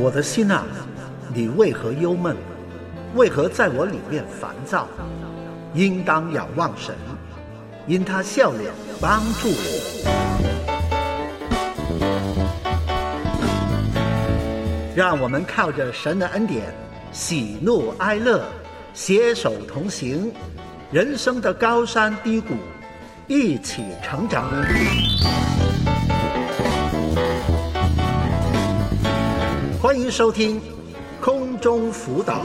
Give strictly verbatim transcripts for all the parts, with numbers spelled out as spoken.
我的心啊，你为何忧闷？为何在我里面烦躁？应当仰望神，因他笑脸帮助我。让我们靠着神的恩典，喜怒哀乐，携手同行，人生的高山低谷，一起成长。欢迎收听空中辅导。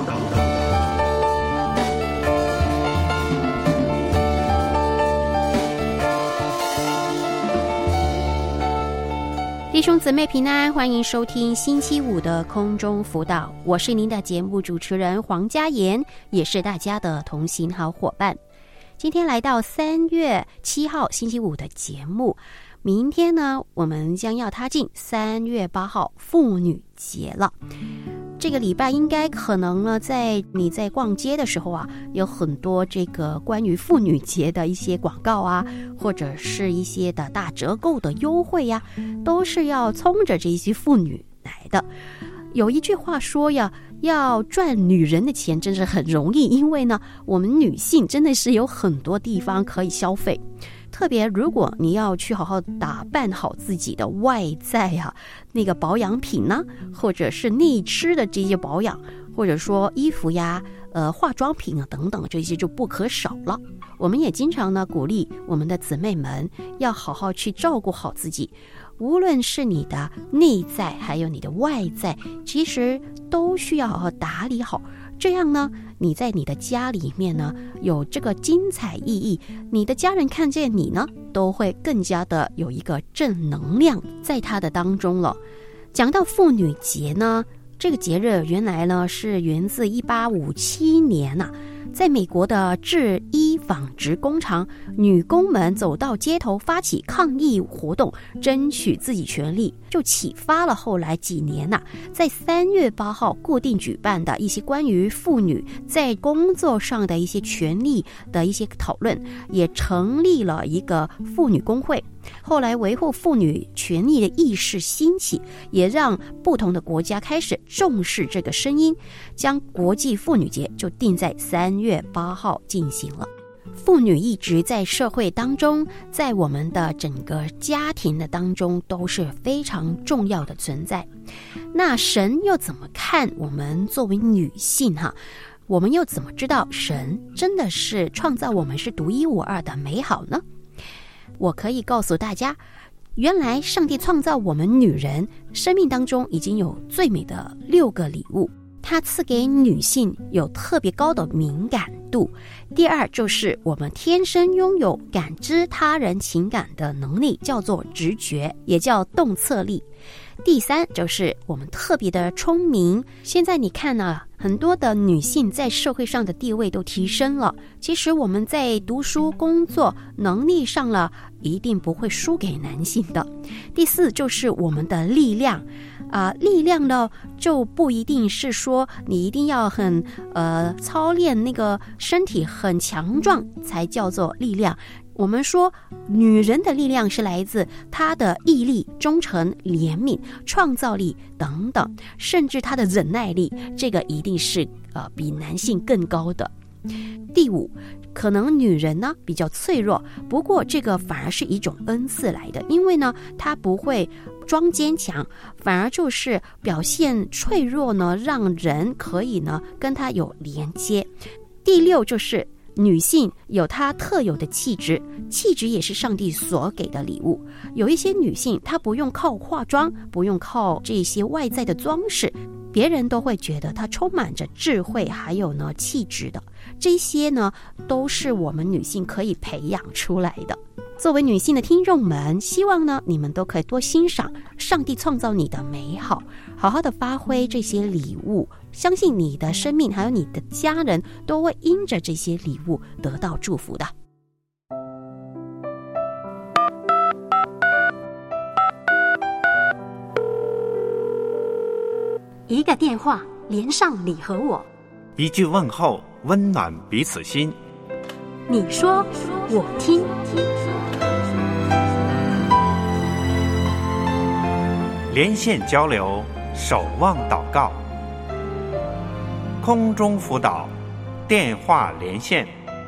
弟兄姊妹平安，欢迎收听星期五的空中辅导，我是您的节目主持人黄嘉妍，也是大家的同行好伙伴。今天来到三月七号星期五的节目，明天呢，我们将要踏进三月八号妇女节了。这个礼拜应该可能呢，在你在逛街的时候啊，有很多这个关于妇女节的一些广告啊，或者是一些的大折扣的优惠呀、啊，都是要冲着这些妇女来的。有一句话说呀，要赚女人的钱真是很容易，因为呢，我们女性真的是有很多地方可以消费。特别如果你要去好好打扮好自己的外在啊，那个保养品呢，或者是内吃的这些保养，或者说衣服呀、呃化妆品啊等等，这些就不可少了。我们也经常呢鼓励我们的姊妹们要好好去照顾好自己，无论是你的内在还有你的外在，其实都需要好好打理好。这样呢，你在你的家里面呢有这个精彩意义，你的家人看见你呢，都会更加的有一个正能量在他的当中了。讲到妇女节呢，这个节日原来呢是源自一八五七年啊，在美国的制衣纺织工厂，女工们走到街头发起抗议活动，争取自己权利，就启发了后来几年呐、啊，在三月八号固定举办的一些关于妇女在工作上的一些权利的一些讨论，也成立了一个妇女工会。后来维护妇女权利的意识兴起，也让不同的国家开始重视这个声音，将国际妇女节就定在三月八号进行了。妇女一直在社会当中，在我们的整个家庭的当中都是非常重要的存在。那神又怎么看我们作为女性哈？我们又怎么知道神真的是创造我们是独一无二的美好呢？我可以告诉大家，原来上帝创造我们女人生命当中已经有最美的六个礼物，他赐给女性有特别高的敏感度。第二就是我们天生拥有感知他人情感的能力，叫做直觉，也叫洞测力。第三就是我们特别的聪明。现在你看呢，很多的女性在社会上的地位都提升了，其实我们在读书工作能力上了一定不会输给男性的。第四就是我们的力量啊、呃，力量呢就不一定是说你一定要很呃操练那个身体很强壮才叫做力量。我们说女人的力量是来自她的毅力、忠诚、怜悯、创造力等等，甚至她的忍耐力，这个一定是呃比男性更高的。第五，可能女人呢比较脆弱，不过这个反而是一种恩赐来的，因为呢她不会装坚强，反而就是表现脆弱呢，让人可以呢跟她有连接。第六就是女性有她特有的气质，气质也是上帝所给的礼物。有一些女性她不用靠化妆，不用靠这些外在的装饰，别人都会觉得她充满着智慧还有呢气质的。这些呢都是我们女性可以培养出来的。作为女性的听众们，希望呢你们都可以多欣赏上帝创造你的美好，好好的发挥这些礼物，相信你的生命还有你的家人都会因着这些礼物得到祝福的。 一个电话连上你和我， 一句问候温暖彼此心。 你说我听。 连线交流， 守望祷告。空中辅导，电话连线。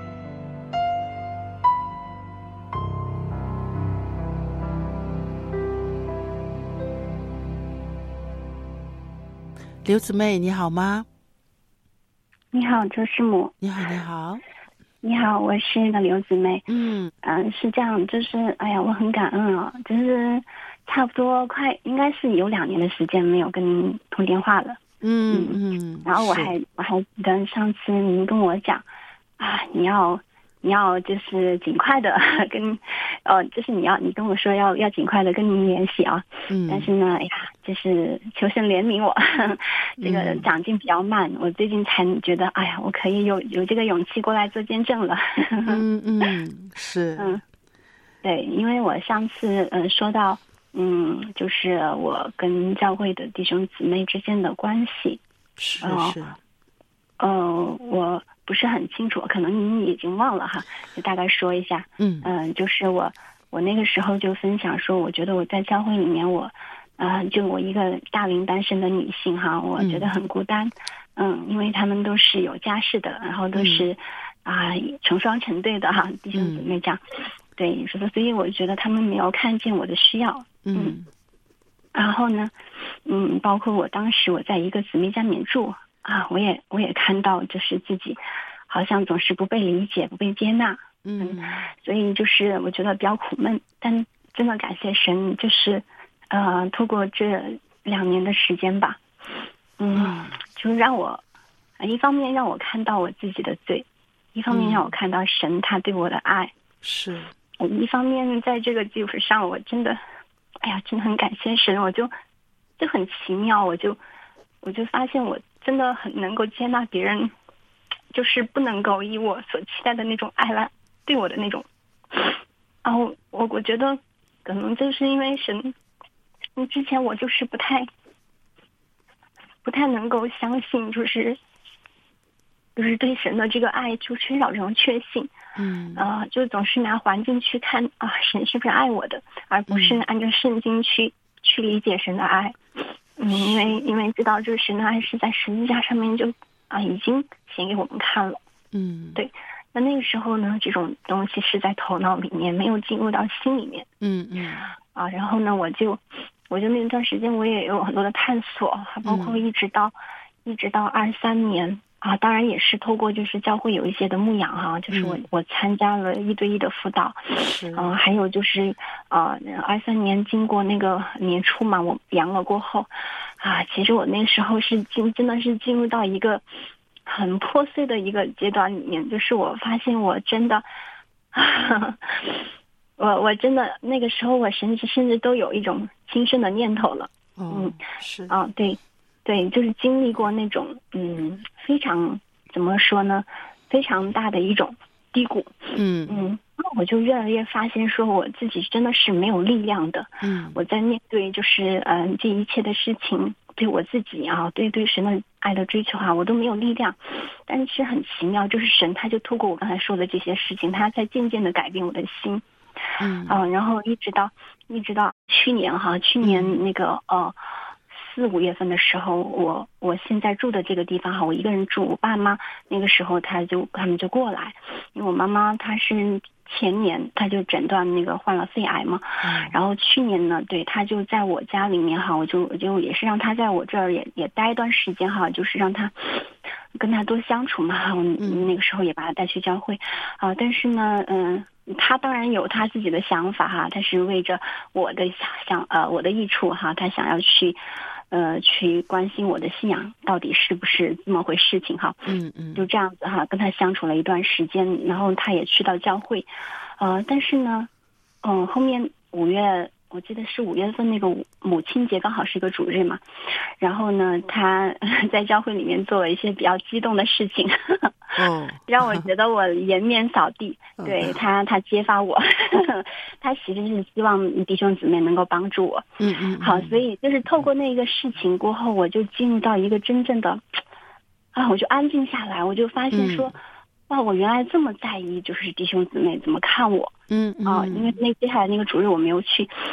刘姊妹你好吗？ 你好，周师母。 你好，你好。 你好，我是那个刘姊妹。 嗯嗯、呃，是这样，就是哎呀，我很感恩啊，就是差不多快应该是有两年的时间没有跟您通电话了。 嗯嗯， 然后我还我还记得上次您跟我讲啊，你要你要就是尽快的跟呃，就是你要你跟我说要要尽快的跟您联系啊。 嗯， 但是呢，哎呀，就是求神怜悯我，这个长进比较慢，我最近才觉得，哎呀，我可以有有这个勇气过来做见证了。 嗯嗯，是， 嗯，对，因为我上次嗯、呃、说到，嗯，就是我跟教会的弟兄姊妹之间的关系， 是是， 呃，我不是很清楚，可能您已经忘了哈，就大概说一下。 嗯嗯、呃，就是我我那个时候就分享说，我觉得我在教会里面我。啊、呃，就我一个大龄单身的女性哈，我觉得很孤单，嗯, 嗯，因为他们都是有家室的，然后都是啊、嗯呃、成双成对的哈，弟兄姊妹这样，嗯、对，所以我觉得他们没有看见我的需要，嗯，嗯然后呢，嗯，包括我当时我在一个姊妹家里面住啊，我也我也看到就是自己好像总是不被理解、不被接纳，嗯，嗯所以就是我觉得比较苦闷，但真的感谢神，就是。呃，透过这两年的时间吧，嗯，就让我，一方面让我看到我自己的罪，一方面让我看到神他对我的爱， 是， 一方面在这个基础上，我真的，哎呀，真的很感谢神，我就就很奇妙，我就我就发现我真的很能够接纳别人，就是不能够以我所期待的那种爱来对我的那种，然后我我觉得可能就是因为神。之前我就是不太不太能够相信，就是就是对神的这个爱就缺少这种确信， 嗯啊、呃，就总是拿环境去看啊，神是不是爱我的，而不是按照圣经去、嗯、去理解神的爱。嗯，因为因为知道就是神的爱是在十字架上面就啊已经显给我们看了。 嗯， 对。那那个时候呢，这种东西是在头脑里面，没有进入到心里面。 嗯嗯。 啊，然后呢，我就。我就那段时间我也有很多的探索，包括一直到、嗯、一直到二三年啊，当然也是透过就是教会有一些的牧养哈、啊，就是我、嗯、我参加了一对一的辅导，嗯、呃，还有就是啊二三年经过那个年初嘛，我阳了过后啊，其实我那时候是进真的是进入到一个很破碎的一个阶段里面，就是我发现我真的。啊我我真的那个时候，我甚至甚至都有一种轻生的念头了。 哦、 嗯， 是啊，对，对，就是经历过那种嗯非常怎么说呢，非常大的一种低谷。 嗯嗯，我就越来越发现说我自己真的是没有力量的。 嗯， 我在面对就是嗯、呃、这一切的事情，对我自己啊，对对神的爱的追求啊，我都没有力量。但是很奇妙，就是神他就透过我刚才说的这些事情，他在渐渐的改变我的心。 嗯啊，然后一直到一直到去年哈，去年那个呃四五月份的时候，我我现在住的这个地方哈，我一个人住，我爸妈那个时候他就他们就过来，因为我妈妈她是前年她就诊断那个患了肺癌嘛， 嗯、 然后去年呢，对她就在我家里面哈，我就我就也是让她在我这儿也也待一段时间哈，就是让她跟她多相处嘛，我那个时候也把她带去教会啊、呃，但是呢，嗯。他当然有他自己的想法哈，他是为着我的想呃我的益处哈，他想要去呃去关心我的信仰到底是不是这么回事情哈， 嗯嗯， 就这样子哈，跟他相处了一段时间，然后他也去到教会，呃，但是呢，嗯，后面五月我记得是五月份那个母亲节刚好是一个主日嘛，然后呢，他在教会里面做了一些比较激动的事情。 哦， 让我觉得我颜面扫地。对他，他揭发我，他其实是希望弟兄姊妹能够帮助我。 嗯嗯。 好，所以就是透过那个事情过后，我就进入到一个真正的啊，我就安静下来，我就发现说，嗯、哇，我原来这么在意，就是弟兄姊妹怎么看我。 嗯嗯。 啊，因为那接下来那个主日我没有去，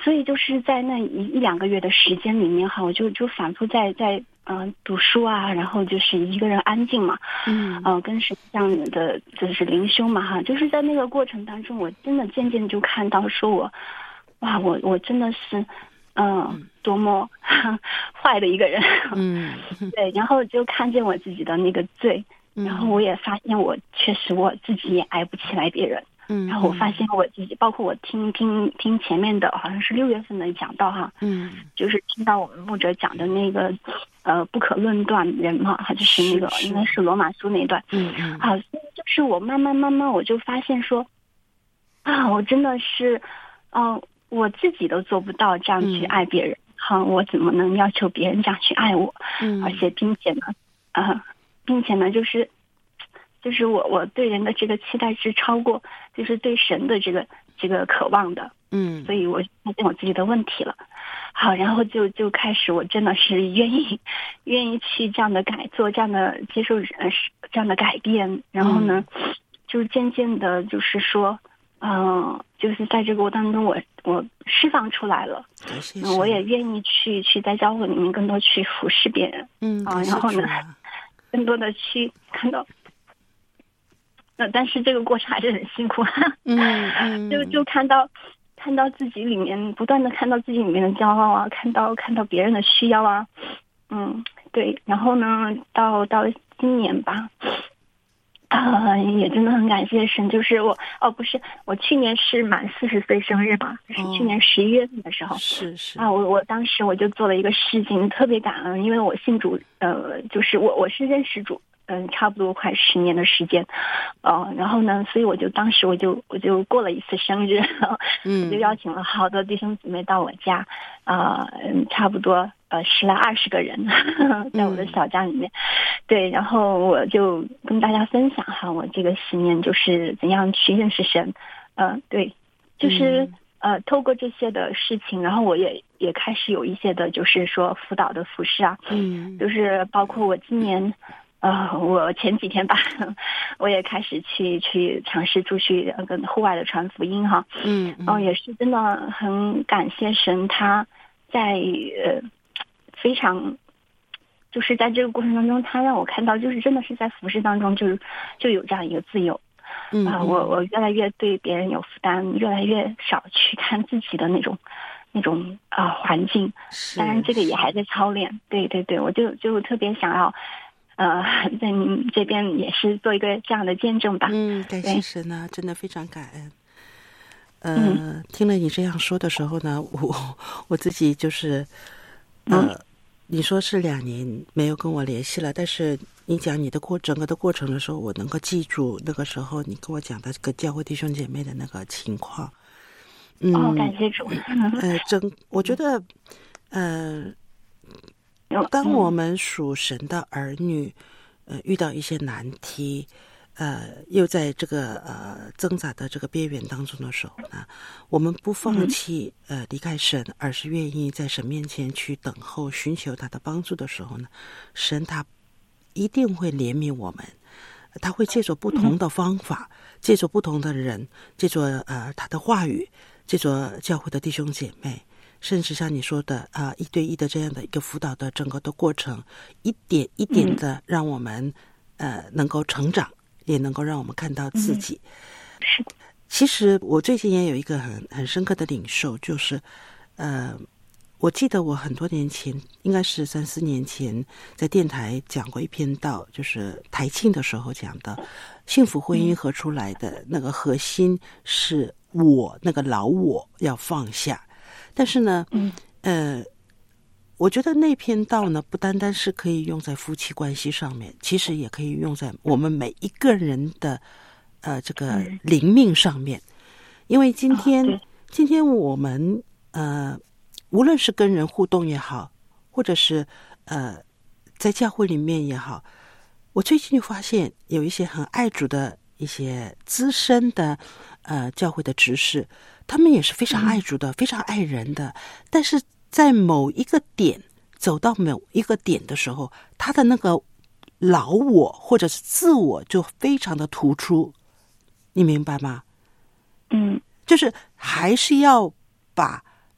所以就是在那一一两个月的时间里面哈，我就就反复在在嗯、呃、读书啊，然后就是一个人安静嘛， 嗯， 呃跟神这样的就是灵修嘛哈，就是在那个过程当中，我真的渐渐就看到说我，哇，我我真的是。嗯、呃，多么坏的一个人， 嗯， 对，然后就看见我自己的那个罪，然后我也发现我确实我自己也爱不起来别人， 嗯， 然后我发现我自己，包括我听听听前面的，好像是六月份的讲道哈， 嗯， 就是听到我们牧者讲的那个呃不可论断人嘛，他就是那个应该是罗马书那一段， 嗯嗯， 好，就是我慢慢慢慢我就发现说，啊，我真的是，嗯、呃。我自己都做不到这样去爱别人，好、嗯，我怎么能要求别人这样去爱我？ 嗯， 而且并且呢，啊、呃，并且呢，就是，就是我我对人的这个期待是超过，就是对神的这个这个渴望的， 嗯， 所以我发现我自己的问题了，好，然后就就开始我真的是愿意愿意去这样的改做，这样的接受呃这样的改变，然后呢，嗯、就是渐渐的，就是说。嗯、呃，就是在这个过程当中我，我我释放出来了，嗯，我也愿意去去在教会里面更多去服侍别人， 嗯啊，然后呢，更多的去看到，呃，但是这个过程还是很辛苦， 嗯嗯， 就就看到看到自己里面不断的看到自己里面的骄傲啊，看到看到别人的需要啊，嗯，对，然后呢，到到今年吧。啊、呃，也真的很感谢神，就是我哦，不是，我去年是满四十岁生日吧，就是去年十一月份的时候， 哦、是是啊，我我当时我就做了一个事情，特别感恩，因为我信主，呃，就是我我是认识主，嗯、呃，差不多快十年的时间，呃，然后呢，所以我就当时我就我就过了一次生日，嗯，我就邀请了好多弟兄姊妹到我家，啊、呃，差不多。呃，十来二十个人在我的小家里面、嗯，对，然后我就跟大家分享哈，我这个十年就是怎样去认识神，呃，对，就是、嗯、呃，透过这些的事情，然后我也也开始有一些的，就是说辅导的服事啊， 嗯， 就是包括我今年，呃，我前几天吧，我也开始去去尝试出去跟户外的传福音哈， 嗯，然后、呃、也是真的很感谢神，他在呃。非常，就是在这个过程当中，他让我看到，就是真的是在服事当中，就是就有这样一个自由。 嗯啊、呃，我我越来越对别人有负担，越来越少去看自己的那种那种啊、呃、环境。当然，这个也还在操练。对对对，我就就特别想要，呃，在您这边也是做一个这样的见证吧。 嗯，感谢神啊，真的非常感恩。呃、 嗯， 听了你这样说的时候呢，我我自己就是呃。嗯你说是两年没有跟我联系了，但是你讲你的过整个的过程的时候，我能够记住那个时候你跟我讲的这个教会弟兄姐妹的那个情况。嗯， 哦，感谢主。 呃，整我觉得，呃，当我们属神的儿女，呃，遇到一些难题，呃，又在这个呃挣扎的这个边缘当中的时候呢，我们不放弃呃离开神，而是愿意在神面前去等候、寻求他的帮助的时候呢，神他一定会怜悯我们，他会借着不同的方法，借着不同的人，借着呃他的话语，借着教会的弟兄姐妹，甚至像你说的啊、呃、一对一的这样的一个辅导的整个的过程，一点一点的让我们、嗯、呃能够成长。也能够让我们看到自己。 是、嗯， 其实我最近也有一个很很深刻的领受，就是呃，我记得我很多年前，应该是三四年前，在电台讲过一篇道，就是台庆的时候讲的，幸福婚姻合出来的那个核心是我那个老我要放下，但是呢， 嗯， 呃。我觉得那篇道呢，不单单是可以用在夫妻关系上面，其实也可以用在我们每一个人的呃这个灵命上面。因为今天、哦、今天我们呃无论是跟人互动也好，或者是呃在教会里面也好，我最近就发现有一些很爱主的一些资深的呃教会的执事，他们也是非常爱主的、嗯、非常爱人的，但是在某一个点走到某一个点的时候，他的那个老我或者是自我就非常的突出，你明白吗？ 嗯， 就是还是要把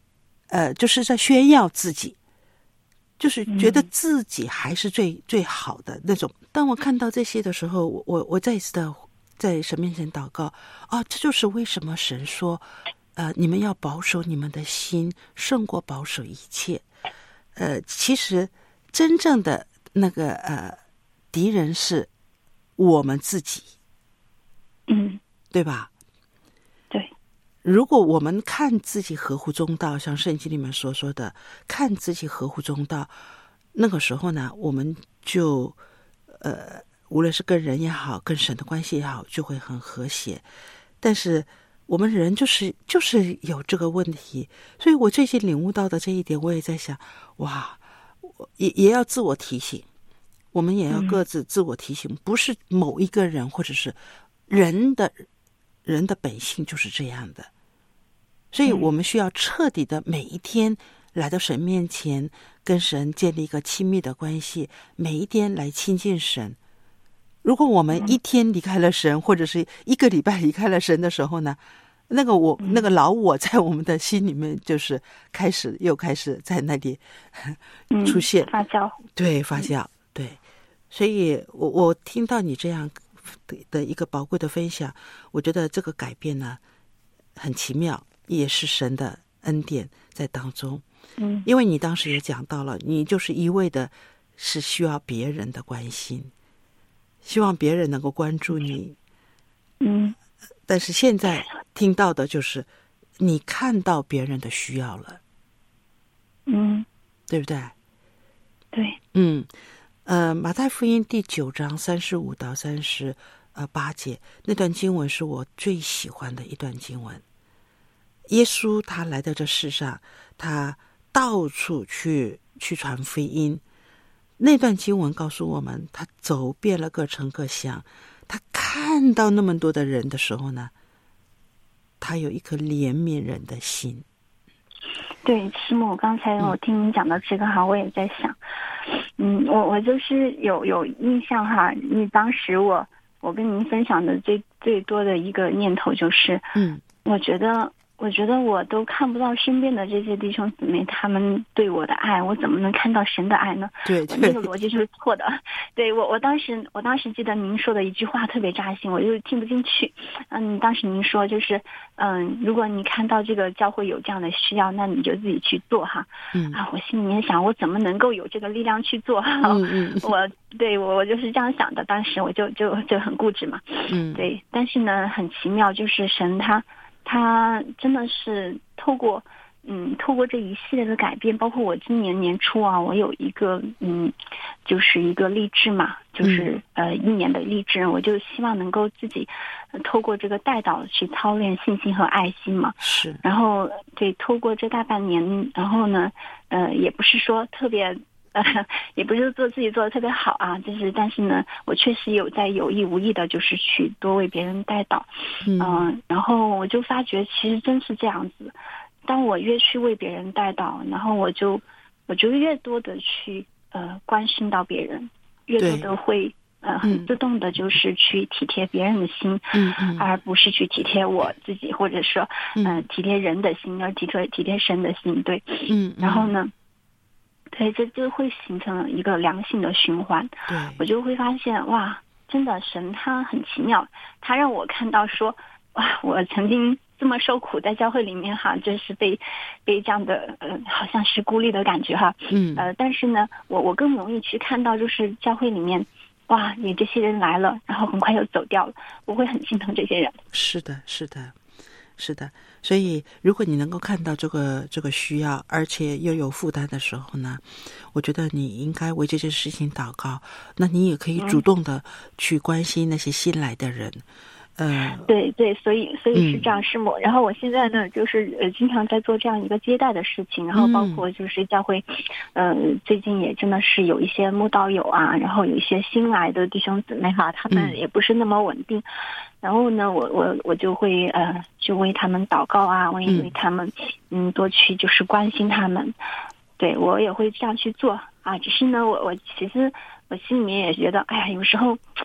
呃，就是在炫耀自己，就是觉得自己还是最、嗯、最好的那种。当我看到这些的时候，我我我再一次的在神面前祷告啊，这就是为什么神说，呃，你们要保守你们的心，胜过保守一切。呃，其实真正的那个呃敌人是我们自己， 嗯， 对吧？ 对。 如果我们看自己合乎中道，像圣经里面所说的，看自己合乎中道，那个时候呢，我们就呃，无论是跟人也好，跟神的关系也好，就会很和谐。但是我们人就是就是有这个问题，所以我最近领悟到的这一点，我也在想，哇，也也要自我提醒，我们也要各自自我提醒，嗯、不是某一个人或者是人的人的本性就是这样的，所以我们需要彻底的每一天来到神面前，跟神建立一个亲密的关系，每一天来亲近神。如果我们一天离开了神，或者是一个礼拜离开了神的时候呢，那个我那个老我在我们的心里面就是开始又开始在那里出现、 嗯、发酵， 对，发酵，对。所以我我听到你这样的一个宝贵的分享，我觉得这个改变呢很奇妙，也是神的恩典在当中。 嗯， 因为你当时也讲到了，你就是一味的是需要别人的关心，希望别人能够关注你。 嗯， 但是现在听到的就是你看到别人的需要了。 嗯， 对不对？ 对。 嗯，呃，马太福音第九章三十五到三十呃八节那段经文是我最喜欢的一段经文。耶稣他来到这世上，他到处去去传福音。那段经文告诉我们，他走遍了各城各乡，他看到那么多的人的时候呢，他有一颗怜悯人的心。 对，师母，刚才我听您讲到这个哈，我也在想，嗯，我我就是有有印象哈，你当时我我跟您分享的最最多的一个念头就是， 嗯， 我觉得。我觉得我都看不到身边的这些弟兄姊妹他们对我的爱，我怎么能看到神的爱呢？ 对，对， 这个逻辑就是错的。对，我我当时我当时记得您说的一句话特别扎心，我就听不进去。嗯，当时您说就是嗯，如果你看到这个教会有这样的需要，那你就自己去做哈。 嗯啊，我心里面想，我怎么能够有这个力量去做？ 嗯嗯， 我对我我就是这样想的，当时我就就就很固执嘛。 嗯， 对，但是呢，很奇妙，就是神他。他真的是透过，嗯，透过这一系列的改变，包括我今年年初啊，我有一个，嗯，就是一个励志嘛，就是呃一年的励志，我就希望能够自己、呃、透过这个带导去操练信心和爱心嘛。 是。 然后对，透过这大半年，然后呢，呃，也不是说特别。呃，也不是做自己做的特别好啊，就是但是呢，我确实有在有意无意的，就是去多为别人带导，嗯、呃，然后我就发觉其实真是这样子，当我越去为别人带导，然后我就我就越多的去呃关心到别人，越多的会呃很自动的就是去体贴别人的心， 嗯嗯， 而不是去体贴我自己，或者说嗯、呃、体贴人的心，而体贴体贴神的心，对， 嗯， 然后呢。对，这就会形成一个良性的循环。 对， 我就会发现哇，真的神他很奇妙，他让我看到说哇，我曾经这么受苦在教会里面哈，就是被被这样的呃好像是孤立的感觉哈。 嗯， 呃，但是呢，我我更容易去看到就是教会里面哇，你这些人来了，然后很快又走掉了，我会很心疼这些人。 是的，是的。是的，所以如果你能够看到这个这个需要，而且又有负担的时候呢，我觉得你应该为这件事情祷告。那你也可以主动的去关心那些新来的人。嗯、呃， 对对，所以所以是这样，师母、嗯。然后我现在呢，就是呃经常在做这样一个接待的事情，然后包括就是教会，嗯、呃，最近也真的是有一些慕道友啊，然后有一些新来的弟兄姊妹哈，他们也不是那么稳定。嗯，然后呢，我我我就会呃，就为他们祷告啊，我也为他们嗯多去就是关心他们，对我也会这样去做啊。只是呢，我我其实我心里面也觉得，哎呀，有时候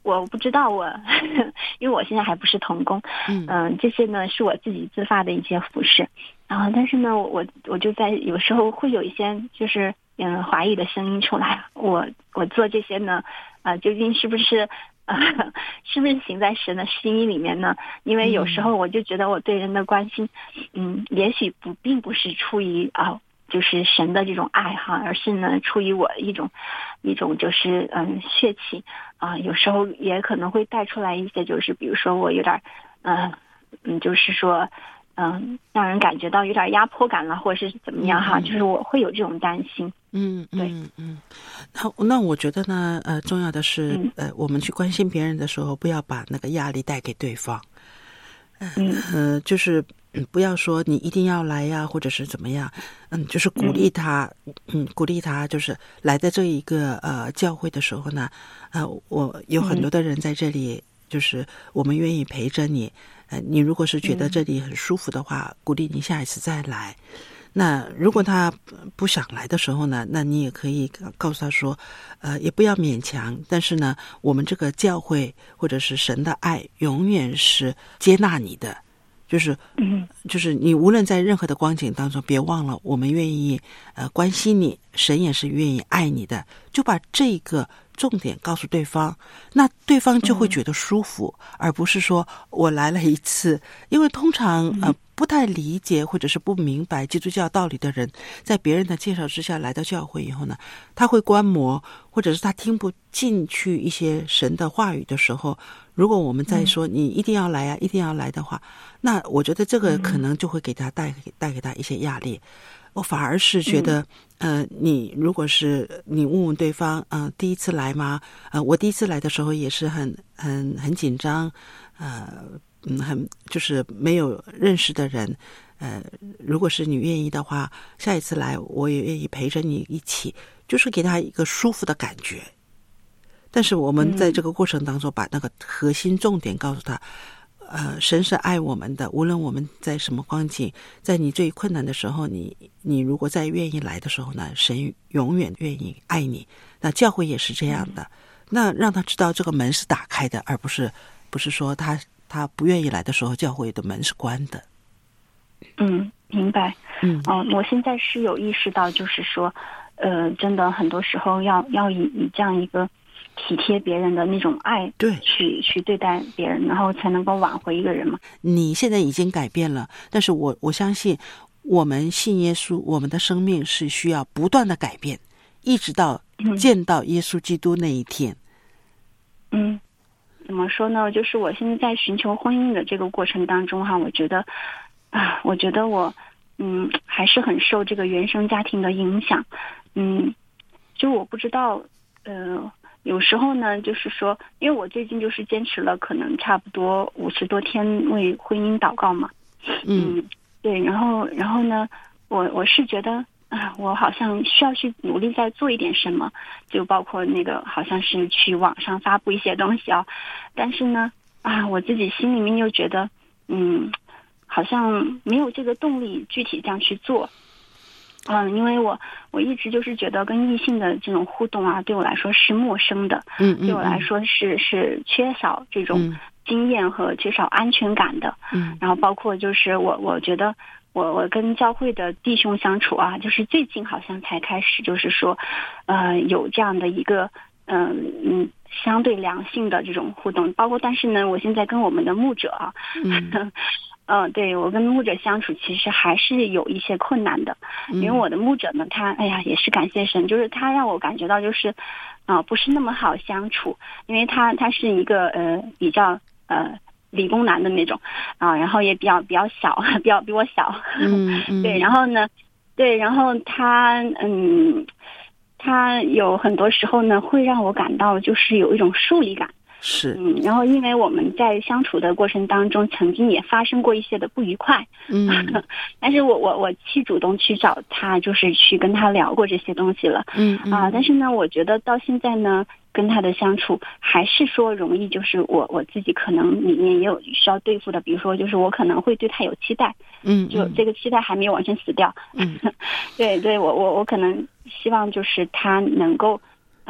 我不知道我，因为我现在还不是童工，嗯、呃，这些呢是我自己自发的一些服饰，然后但是呢，我我就在有时候会有一些就是嗯怀疑的声音出来，我我做这些呢，啊、呃，究竟是不是？呃，是不是行在神的心意里面呢？因为有时候我就觉得我对人的关心，嗯，也许不并不是出于啊、呃，就是神的这种爱哈，而是呢出于我一种一种就是嗯血气啊、呃，有时候也可能会带出来一些，就是比如说我有点嗯嗯，就是说。嗯，让人感觉到有点压迫感了，或者是怎么样哈，嗯、就是我会有这种担心。 嗯，对，嗯嗯。那那我觉得呢，呃，重要的是，嗯、呃，我们去关心别人的时候，不要把那个压力带给对方。嗯呃，就是嗯，不要说你一定要来呀，或者是怎么样。嗯，就是鼓励他，嗯，嗯鼓励他，就是来在这一个呃教会的时候呢，呃，我有很多的人在这里，嗯、就是我们愿意陪着你。呃，你如果是觉得这里很舒服的话，嗯、鼓励你下一次再来。那如果他不想来的时候呢，那你也可以告诉他说，呃，也不要勉强。但是呢，我们这个教会或者是神的爱，永远是接纳你的。就是，就是你无论在任何的光景当中，别忘了我们愿意呃关心你，神也是愿意爱你的。就把这个重点告诉对方，那对方就会觉得舒服，嗯、而不是说我来了一次，因为通常呃不太理解或者是不明白基督教道理的人，在别人的介绍之下来到教会以后呢，他会观摩，或者是他听不进去一些神的话语的时候，如果我们再说你一定要来啊，一定要来的话，那我觉得这个可能就会给他带带给他一些压力。我反而是觉得，呃，你如果是你问问对方，呃，第一次来吗？呃，我第一次来的时候也是很很很紧张，呃，嗯，很就是没有认识的人，呃，如果是你愿意的话，下一次来我也愿意陪着你一起，就是给他一个舒服的感觉。但是我们在这个过程当中，把那个核心重点告诉他。呃，神是爱我们的，无论我们在什么光景，在你最困难的时候，你你如果再愿意来的时候呢，神永远愿意爱你。那教会也是这样的，那让他知道这个门是打开的，而不是不是说他他不愿意来的时候，教会的门是关的。 嗯，明白。嗯，哦、呃，我现在是有意识到，就是说，呃，真的很多时候要要以以这样一个。体贴别人的那种爱， 对， 去去对待别人，然后才能够挽回一个人嘛。 你现在已经改变了，但是我我相信，我们信耶稣，我们的生命是需要不断的改变，一直到见到耶稣基督那一天。 嗯，怎么说呢？就是我现在在寻求婚姻的这个过程当中哈，我觉得啊，我觉得我嗯还是很受这个原生家庭的影响。嗯，就我不知道呃。有时候呢，就是说，因为我最近就是坚持了可能差不多五十多天为婚姻祷告嘛，嗯，嗯对，然后然后呢，我我是觉得啊，我好像需要去努力再做一点什么，就包括那个好像是去网上发布一些东西啊，但是呢，啊，我自己心里面又觉得，嗯，好像没有这个动力具体这样去做。嗯，因为我我一直就是觉得跟异性的这种互动啊，对我来说是陌生的，嗯，对我来说是是缺少这种经验和缺少安全感的，嗯，然后包括就是我我觉得我我跟教会的弟兄相处啊，就是最近好像才开始，就是说，呃，有这样的一个嗯嗯相对良性的这种互动，包括但是呢，我现在跟我们的牧者啊，嗯。嗯、呃，对我跟牧者相处其实还是有一些困难的，因为我的牧者呢，他哎呀也是感谢神，就是他让我感觉到就是啊、呃、不是那么好相处，因为他他是一个呃比较呃理工男的那种啊、呃，然后也比较比较小，比较比我小，嗯嗯对，然后呢，对，然后他嗯他有很多时候呢会让我感到就是有一种疏离感。 是， 嗯，然后因为我们在相处的过程当中，曾经也发生过一些的不愉快，嗯，但是我我我去主动去找他，就是去跟他聊过这些东西了，嗯啊、呃，但是呢，我觉得到现在呢，跟他的相处还是说容易，就是我我自己可能里面也有需要对付的，比如说就是我可能会对他有期待，嗯，就这个期待还没有完全死掉，嗯，对对，我我我可能希望就是他能够啊。呃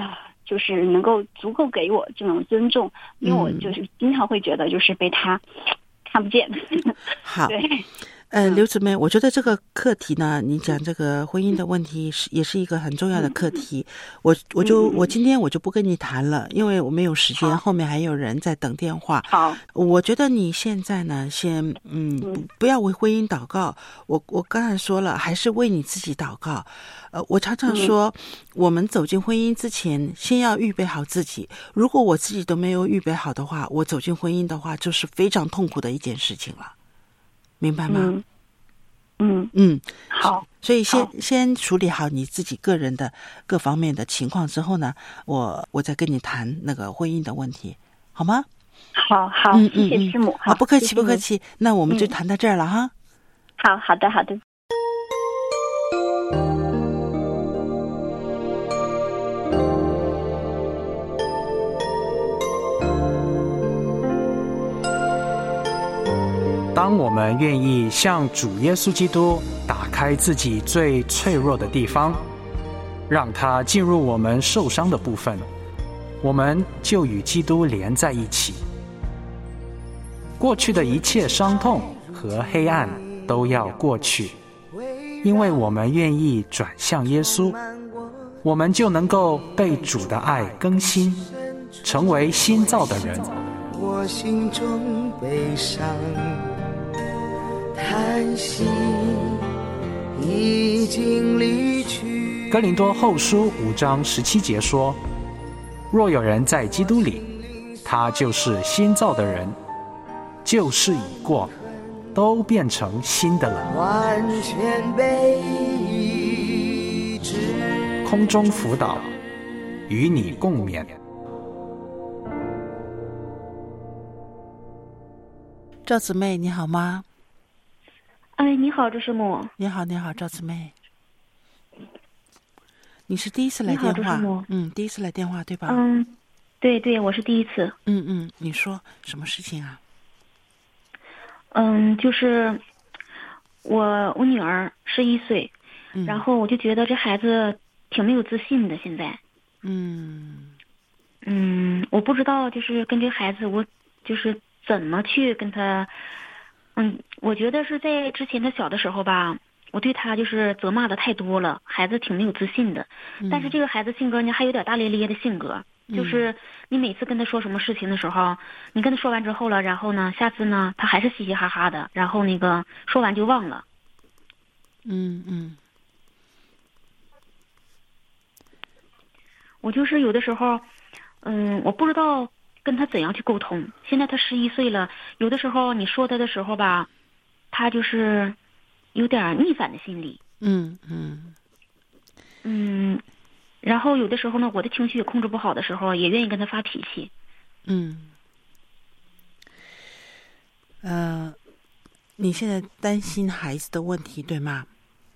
就是能够足够给我这种尊重，因为我就是经常会觉得就是被他看不见。 好， 对。 呃，刘姊妹，我觉得这个课题呢，你讲这个婚姻的问题是也是一个很重要的课题。我我就我今天我就不跟你谈了，因为我没有时间，后面还有人在等电话。 好， 我觉得你现在呢，先嗯，不不要为婚姻祷告。我我刚才说了，还是为你自己祷告。呃，我常常说，我们走进婚姻之前，先要预备好自己。如果我自己都没有预备好的话，我走进婚姻的话，就是非常痛苦的一件事情了。明白吗？ 嗯嗯嗯， 好， 所以先先处理好你自己个人的各方面的情况之后呢，我我再跟你谈那个婚姻的问题，好吗？ 好好， 嗯谢谢师母。 好，不客气不客气，那我们就谈到这儿了哈。 好好的好的。 当我们愿意向主耶稣基督打开自己最脆弱的地方，让他进入我们受伤的部分，我们就与基督连在一起。过去的一切伤痛和黑暗都要过去，因为我们愿意转向耶稣，我们就能够被主的爱更新，成为新造的人。 我心中悲伤叹息已经离去。 哥林多后书五章十七节说，若有人在基督里，他就是新造的人，旧事已过，都变成新的了。 完全被医治。 空中辅导，与你共勉。 赵姊妹你好吗？ 哎，你好，朱师母。 你好，你好，赵姊妹。你是第一次来电话？ 你好，朱师母。 嗯，第一次来电话对吧？ 嗯，对对，我是第一次。 嗯嗯，你说什么事情啊？ 嗯，就是我我女儿十一岁、嗯，然后我就觉得这孩子挺没有自信的，现在。嗯嗯，我不知道，就是跟这孩子，我就是怎么去跟他。嗯，我觉得是在之前他小的时候吧，我对他就是责骂的太多了，孩子挺没有自信的。嗯、但是这个孩子性格呢，还有点大咧咧的性格，嗯、就是你每次跟他说什么事情的时候，你跟他说完之后了，然后呢，下次呢，他还是嘻嘻哈哈的，然后那个说完就忘了。 嗯嗯。 我就是有的时候，嗯，我不知道跟他怎样去沟通。现在他十一岁了，有的时候你说他的时候吧，他就是有点逆反的心理。 嗯嗯嗯，然后有的时候呢，我的情绪也控制不好的时候，也愿意跟他发脾气。 嗯，呃，你现在担心孩子的问题对吗？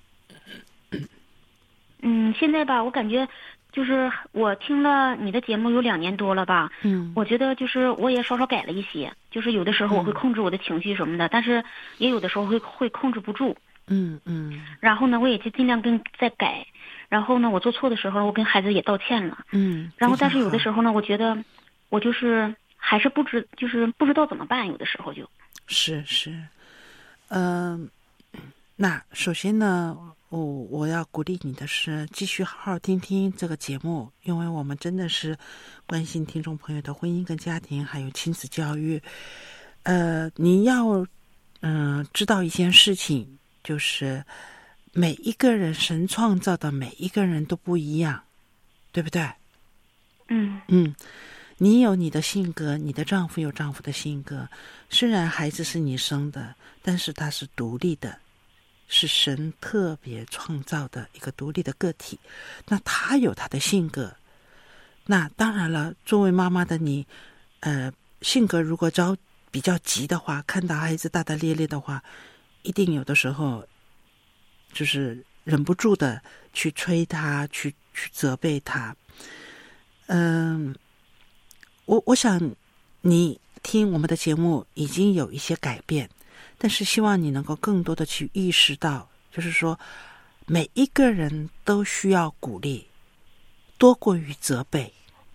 嗯，现在吧，我感觉。就是我听了你的节目有两年多了吧， 嗯， 我觉得就是我也稍稍改了一些，就是有的时候我会控制我的情绪什么的，嗯、但是也有的时候会会控制不住， 嗯嗯。 然后呢，我也就尽量跟再改，然后呢，我做错的时候，我跟孩子也道歉了， 嗯， 然后但是有的时候呢，我觉得我就是还是不知就是不知道怎么办，有的时候就。 是是，嗯、呃，那首先呢。我、哦、我要鼓励你的是继续好好听听这个节目，因为我们真的是关心听众朋友的婚姻跟家庭还有亲子教育。呃，你要嗯、呃、知道一件事情，就是每一个人神创造的每一个人都不一样，对不对？ 嗯嗯，你有你的性格，你的丈夫有丈夫的性格，虽然孩子是你生的，但是他是独立的，是神特别创造的一个独立的个体，那他有他的性格。那当然了，作为妈妈的你，呃，性格如果着比较急的话，看到孩子大大咧咧的话，一定有的时候就是忍不住的去催他，去去责备他。嗯、呃，我我想你听我们的节目已经有一些改变。但是希望你能够更多的去意识到，就是说每一个人都需要鼓励多过于责备，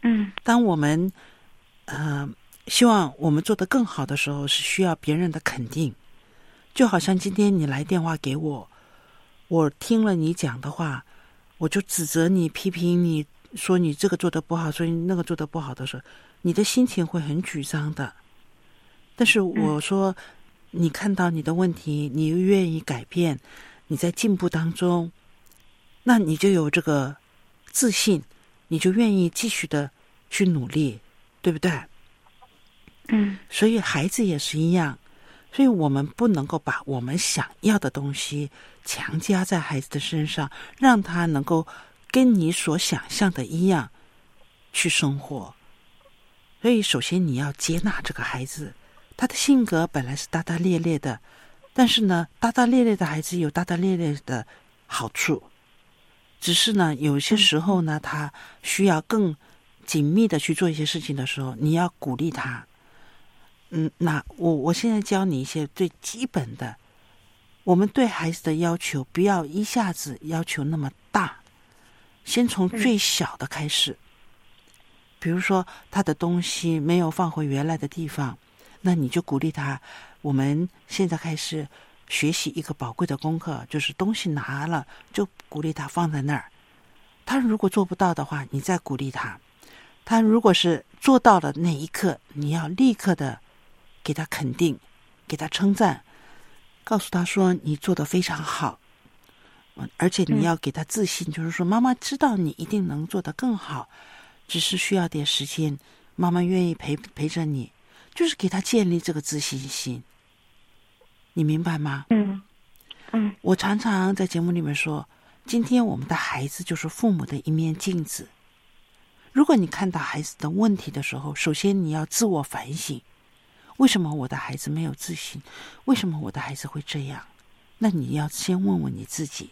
嗯， 当我们呃希望我们做得更好的时候，是需要别人的肯定。就好像今天你来电话给我，我听了你讲的话，我就指责你、批评你，说你这个做得不好，说你那个做得不好的时候，你的心情会很沮丧的。但是我说，你看到你的问题，你又愿意改变，你在进步当中，那你就有这个自信，你就愿意继续的去努力，对不对？ 嗯， 所以孩子也是一样，所以我们不能够把我们想要的东西强加在孩子的身上，让他能够跟你所想象的一样去生活。所以首先你要接纳这个孩子，他的性格本来是大大咧咧的，但是呢，大大咧咧的孩子有大大咧咧的好处，只是呢，有些时候呢，他需要更紧密的去做一些事情的时候，你要鼓励他。嗯，那我我现在教你一些最基本的，我们对孩子的要求不要一下子要求那么大，先从最小的开始。比如说他的东西没有放回原来的地方，那你就鼓励他，我们现在开始学习一个宝贵的功课，就是东西拿了就鼓励他放在那儿。他如果做不到的话，你再鼓励他。他如果是做到了那一刻，你要立刻的给他肯定，给他称赞，告诉他说你做得非常好，而且你要给他自信，嗯、就是说妈妈知道你一定能做得更好，只是需要点时间，妈妈愿意陪陪着你，就是给他建立这个自信心。你明白吗？ 嗯嗯， 我常常在节目里面说，今天我们的孩子就是父母的一面镜子。如果你看到孩子的问题的时候，首先你要自我反省，为什么我的孩子没有自信？为什么我的孩子会这样？那你要先问问你自己。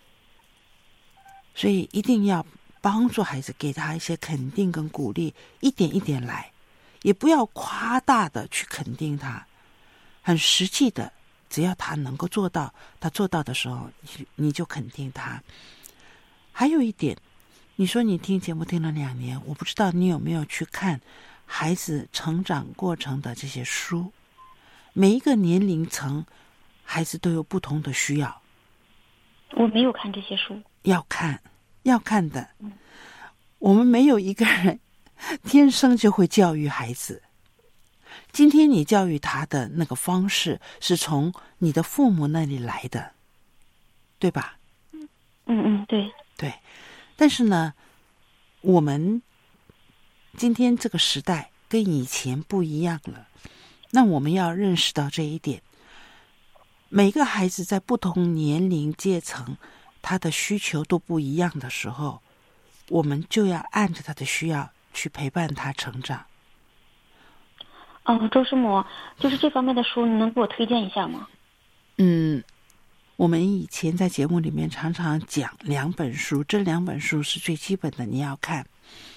所以一定要帮助孩子，给他一些肯定跟鼓励，一点一点来，也不要夸大的去肯定他，很实际的，只要他能够做到，他做到的时候，你你就肯定他。还有一点，你说你听节目听了两年，我不知道你有没有去看孩子成长过程的这些书，每一个年龄层孩子都有不同的需要。 我没有看这些书。 要看，要看的。我们没有一个人天生就会教育孩子，今天你教育他的那个方式是从你的父母那里来的，对吧？ 嗯嗯，对对。但是呢，我们今天这个时代跟以前不一样了，那我们要认识到这一点。每个孩子在不同年龄阶层，他的需求都不一样的时候，我们就要按着他的需要去陪伴他成长。 哦，周师母，就是这方面的书，你能给我推荐一下吗？ 嗯，我们以前在节目里面常常讲两本书，这两本书是最基本的，你要看。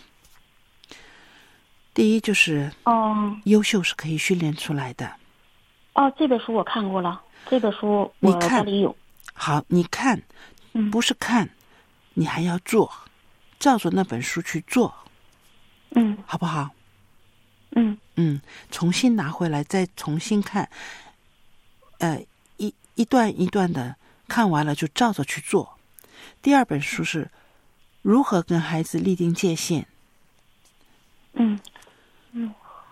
第一就是哦， 优秀是可以训练出来的。 哦，这本书我看过了，这本书我家里有。 好，你看，不是看，你还要做，照着那本书去做， 嗯， 好不好？ 嗯嗯，重新拿回来，再重新看，呃，一一段一段的看完了就照着去做。第二本书是如何跟孩子立定界限。 嗯嗯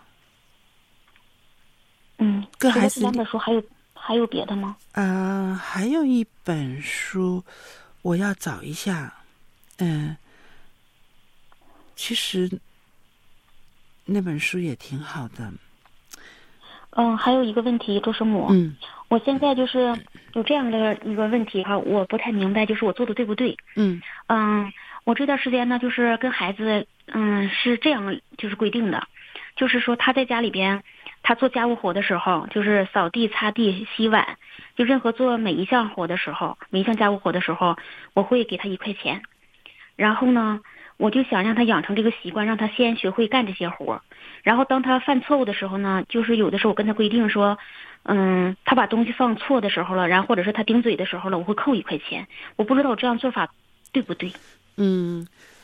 嗯， 跟孩子这两本书还有还有别的吗？ 呃，还有一本书，我要找一下。嗯、呃，其实那本书也挺好的。 嗯，还有一个问题，周师母， 嗯， 我现在就是有这样的一个问题哈，我不太明白，就是我做的对不对？ 嗯嗯，我这段时间呢，就是跟孩子，嗯，是这样就是规定的，就是说他在家里边，他做家务活的时候，就是扫地、擦地、洗碗，就任何做每一项活的时候，每一项家务活的时候，我会给他一块钱。然后呢，我就想让他养成这个习惯，让他先学会干这些活。然后当他犯错误的时候呢，就是有的时候我跟他规定说，嗯，他把东西放错的时候了，然后或者是他顶嘴的时候了，我会扣一块钱。我不知道我这样做法对不对？ 嗯，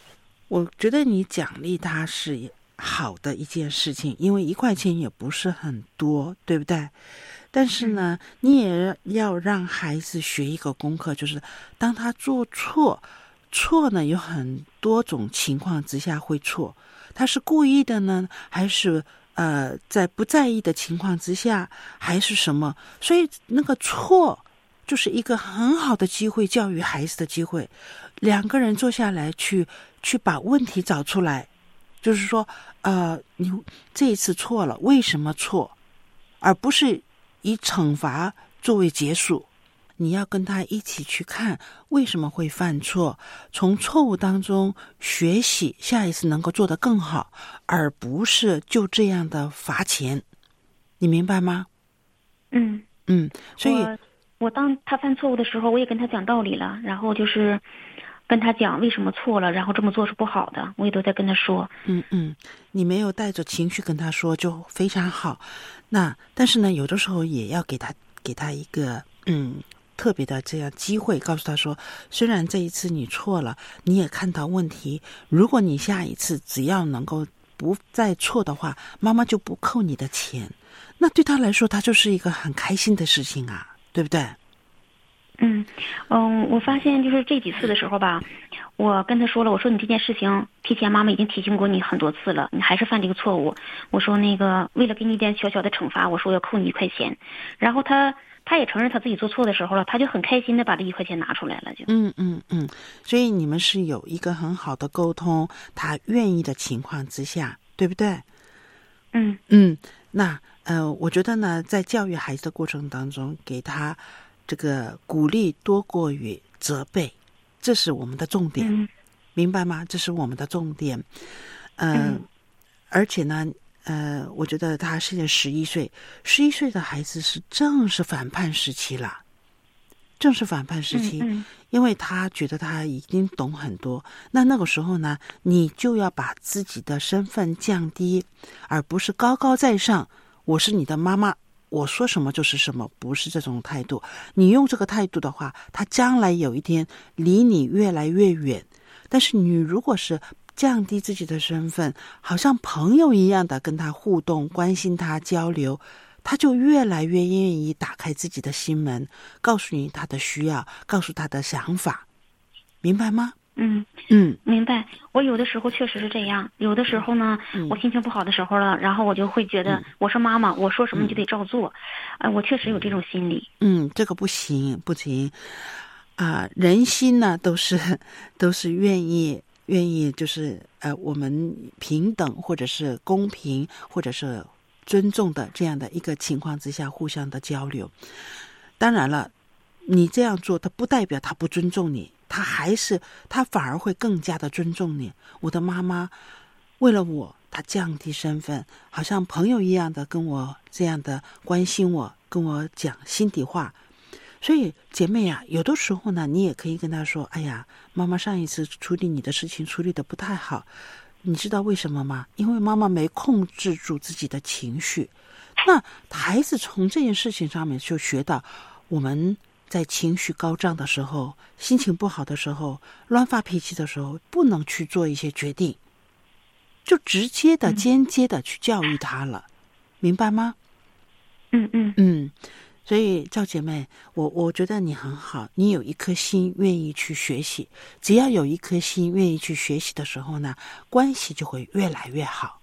我觉得你奖励他是好的一件事情，因为一块钱也不是很多，对不对？但是呢，你也要让孩子学一个功课，就是当他做错，错呢有很多种情况之下会错，他是故意的呢，还是呃在不在意的情况之下，还是什么？所以那个错就是一个很好的机会，教育孩子的机会。两个人坐下来去去把问题找出来，就是说呃你这一次错了，为什么错，而不是以惩罚作为结束。你要跟他一起去看为什么会犯错，从错误当中学习，下一次能够做得更好，而不是就这样的罚钱。你明白吗？ 嗯嗯，所以我我当他犯错误的时候，我也跟他讲道理了，然后就是跟他讲为什么错了，然后这么做是不好的，我也都在跟他说。 嗯嗯，你没有带着情绪跟他说就非常好。那但是呢，有的时候也要给他给他一个嗯特别的这样机会，告诉他说，虽然这一次你错了，你也看到问题，如果你下一次只要能够不再错的话，妈妈就不扣你的钱。那对他来说，他就是一个很开心的事情啊，对不对？ 嗯嗯，我发现就是这几次的时候吧，我跟他说了，我说你这件事情提前妈妈已经提醒过你很多次了，你还是犯这个错误。我说那个为了给你一点小小的惩罚，我说要扣你一块钱。然后他他也承认他自己做错的时候了，他就很开心的把这一块钱拿出来了，就嗯嗯嗯，所以你们是有一个很好的沟通，他愿意的情况之下，对不对？ 嗯嗯，那呃，我觉得呢，在教育孩子的过程当中，给他这个鼓励多过于责备，这是我们的重点， 嗯、 明白吗？这是我们的重点。呃、 嗯， 而且呢，呃，我觉得他现在十一岁，十一岁的孩子是正是反叛时期了，正是反叛时期， 嗯嗯、 因为他觉得他已经懂很多。那那个时候呢，你就要把自己的身份降低，而不是高高在上。我是你的妈妈，我说什么就是什么，不是这种态度。你用这个态度的话，他将来有一天离你越来越远。但是你如果是降低自己的身份，好像朋友一样的跟他互动，关心他，交流，他就越来越愿意打开自己的心门，告诉你他的需要，告诉他的想法，明白吗？ 嗯嗯， 明白。我有的时候确实是这样，有的时候呢， 嗯、 我心情不好的时候了，然后我就会觉得， 嗯、 我是妈妈，我说什么你就得照做，哎、呃，我确实有这种心理。 嗯，这个不行，不行啊、呃！人心呢，都是都是愿意愿意，就是呃，我们平等或者是公平或者是尊重的这样的一个情况之下，互相的交流。当然了，你这样做，它不代表他不尊重你。他还是他反而会更加的尊重你。我的妈妈为了我，她降低身份，好像朋友一样的跟我这样的关心我，跟我讲心底话。所以姐妹啊，有的时候呢，你也可以跟她说，哎呀，妈妈上一次处理你的事情处理得不太好，你知道为什么吗？因为妈妈没控制住自己的情绪。那孩子从这件事情上面就学到，我们在情绪高涨的时候，心情不好的时候，乱发脾气的时候，不能去做一些决定，就直接的、间接的去教育他了，嗯、明白吗？ 嗯嗯嗯，所以赵姐妹，我我觉得你很好，你有一颗心愿意去学习，只要有一颗心愿意去学习的时候呢，关系就会越来越好。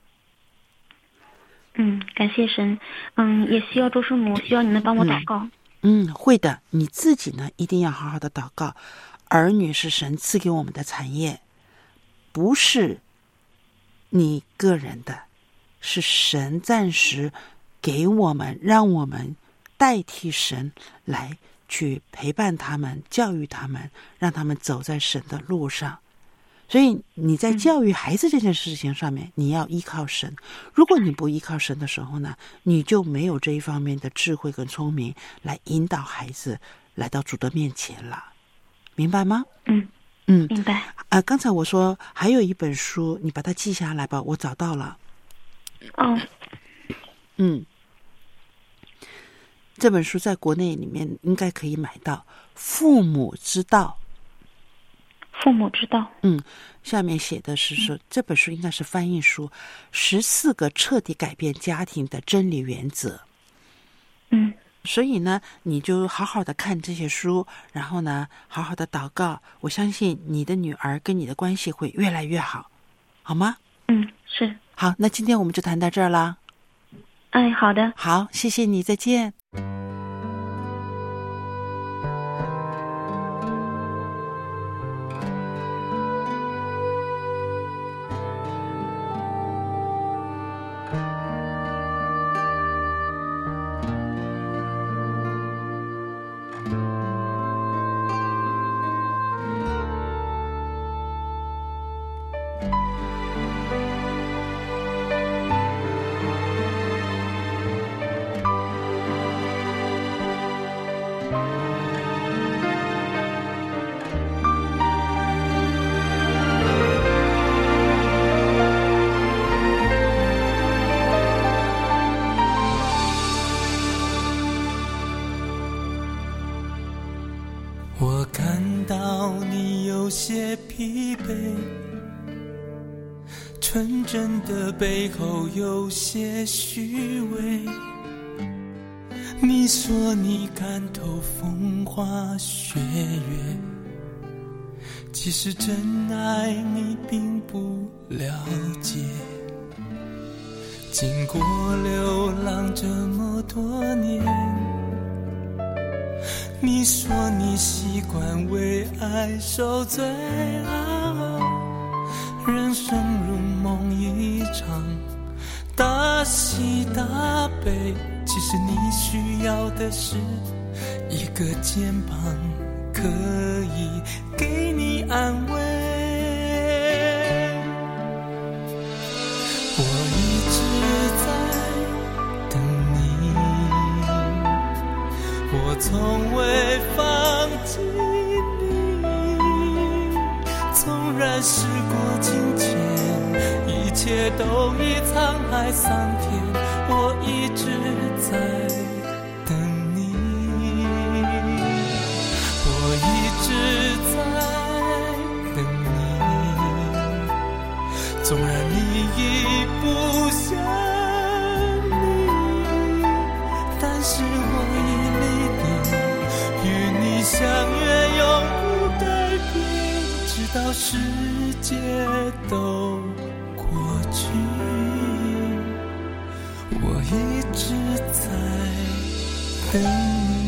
嗯，感谢神。嗯，也需要周师母，需要你们帮我祷告。 嗯嗯，会的。你自己呢，一定要好好的祷告。儿女是神赐给我们的产业，不是你个人的，是神暂时给我们，让我们代替神来去陪伴他们，教育他们，让他们走在神的路上。所以你在教育孩子这件事情上面，你要依靠神。如果你不依靠神的时候呢，你就没有这一方面的智慧跟聪明来引导孩子来到主的面前了，明白吗？ 嗯嗯， 明白。 啊、呃，刚才我说还有一本书，你把它记下来吧，我找到了。 哦， 嗯，这本书在国内里面应该可以买到，《父母之道》。 父母知道。 嗯，下面写的是说，这本书应该是翻译书，十四个彻底改变家庭的真理原则。 嗯， 所以呢，你就好好的看这些书，然后呢，好好的祷告。我相信你的女儿跟你的关系会越来越好，好吗？ 嗯，是。 好，那今天我们就谈到这儿啦。 哎，好的。 好，谢谢你，再见。 我看到你有些疲惫，纯真的背后有些虚伪。你说你看透风花雪月，其实真爱你并不了解。经过流浪这么多年，你说你习惯为爱受罪熬，人生如梦一场，大喜大悲。其实你需要的是一个肩膀，可以给你安慰。我一直在等你，我从未放弃你，纵然时过境迁，一切都已沧海桑田，我一直在等你，我一直在等你，纵然你已不想你，但是我已立定与你相约永不改变，直到世界都过去，我一直在等你。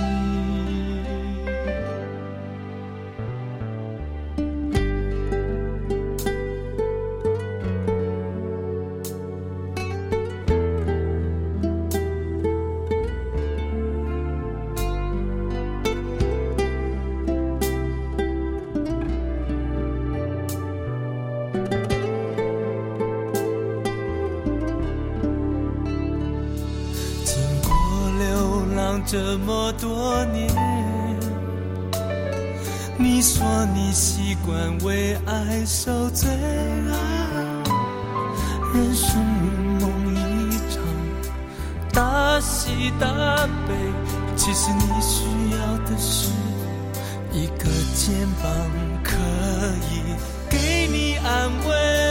这么多年，你说你习惯为爱受罪熬，人生如梦一场，大喜大悲。其实你需要的是一个肩膀，可以给你安慰。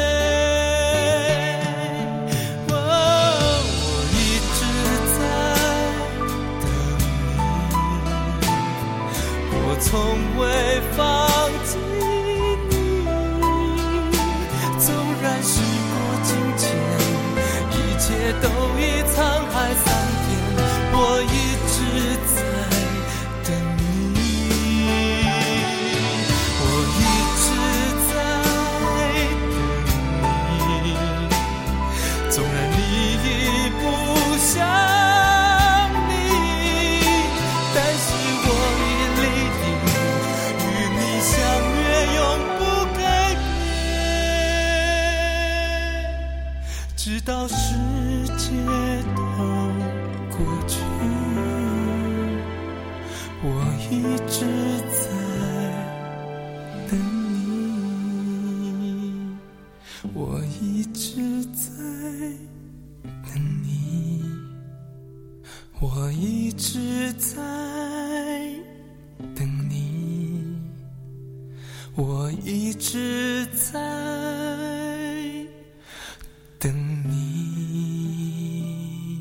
从未放弃你，纵然时过境迁，一切都已沧海桑田，我一直在等你，我一直在等你，纵然你已不想直到世界都过去，我一直在等你，我一直在等你，我一直在等你， 我一直在等你。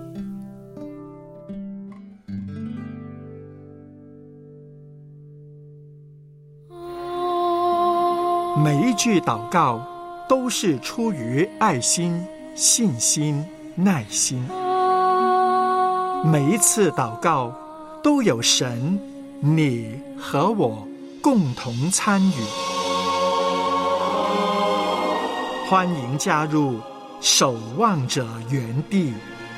每一句祷告都是出于爱心、信心、耐心。每一次祷告都有神、你和我共同参与。欢迎加入守望者园地。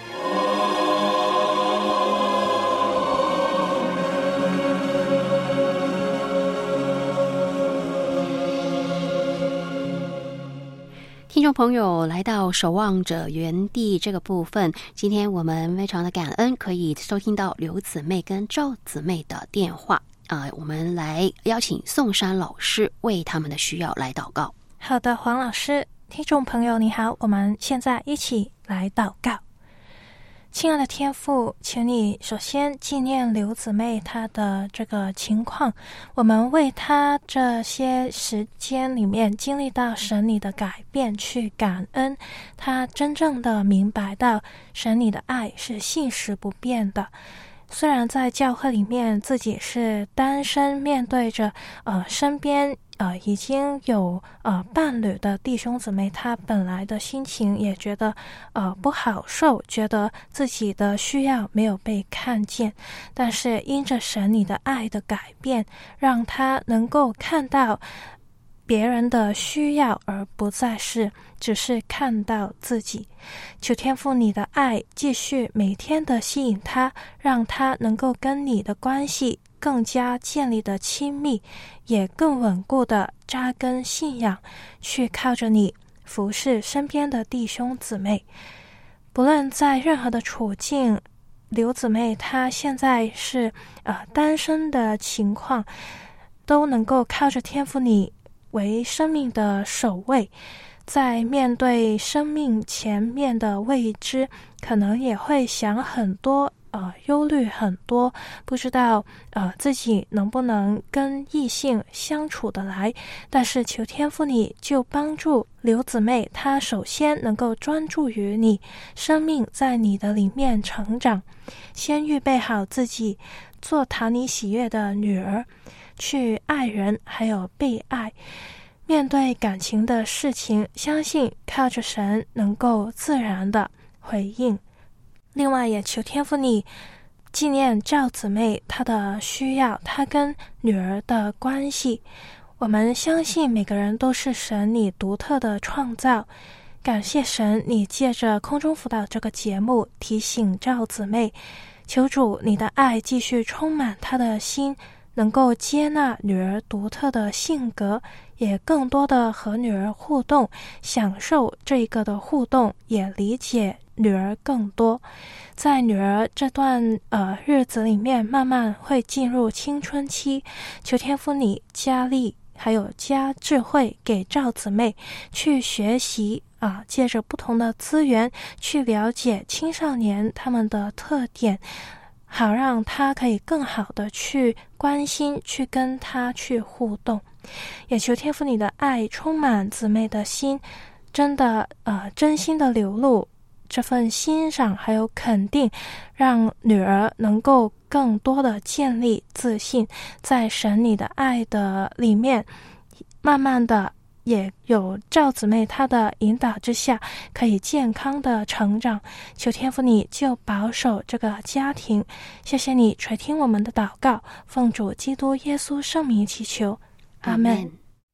听众朋友，来到守望者园地这个部分，今天我们非常的感恩可以收听到刘姊妹跟赵姊妹的电话啊、呃，我们来邀请宋珊老师为他们的需要来祷告。 好的，黄老师，听众朋友你好，我们现在一起来祷告。亲爱的天父，请你首先纪念刘姊妹她的这个情况，我们为她这些时间里面经历到神你的改变去感恩，她真正的明白到神你的爱是信实不变的。虽然在教会里面自己是单身，面对着呃身边呃已经有呃伴侣的弟兄姊妹，他本来的心情也觉得呃不好受，觉得自己的需要没有被看见，但是因着神你的爱的改变，让他能够看到别人的需要，而不再是只是看到自己。求天父你的爱继续每天的吸引他，让他能够跟你的关系更加建立的亲密，也更稳固的扎根信仰，去靠着你服侍身边的弟兄姊妹。不论在任何的处境，刘姊妹她现在是呃单身的情况，都能够靠着天父你为生命的守卫，在面对生命前面的未知，可能也会想很多呃，忧虑很多，不知道呃自己能不能跟异性相处得来，但是求天父你就帮助刘姊妹，她首先能够专注于你，生命在你的里面成长，先预备好自己做讨你喜悦的女儿，去爱人还有被爱。面对感情的事情，相信靠着神能够自然的回应。另外也求天父你纪念赵姊妹她的需要，她跟女儿的关系，我们相信每个人都是神你独特的创造，感谢神你借着空中辅导这个节目提醒赵姊妹，求主你的爱继续充满她的心，能够接纳女儿独特的性格，也更多的和女儿互动，享受这一个的互动，也理解女儿更多。在女儿这段呃日子里面，慢慢会进入青春期，求天父你加力还有加智慧给赵姊妹去学习啊，借着不同的资源去了解青少年他们的特点，好让他可以更好的去关心，去跟他去互动。也求天父你的爱充满姊妹的心，真的呃真心的流露这份欣赏还有肯定，让女儿能够更多的建立自信，在神你的爱的里面，慢慢的也有赵姊妹她的引导之下，可以健康的成长。求天父你就保守这个家庭，谢谢你垂听我们的祷告，奉主基督耶稣圣名祈求，阿们。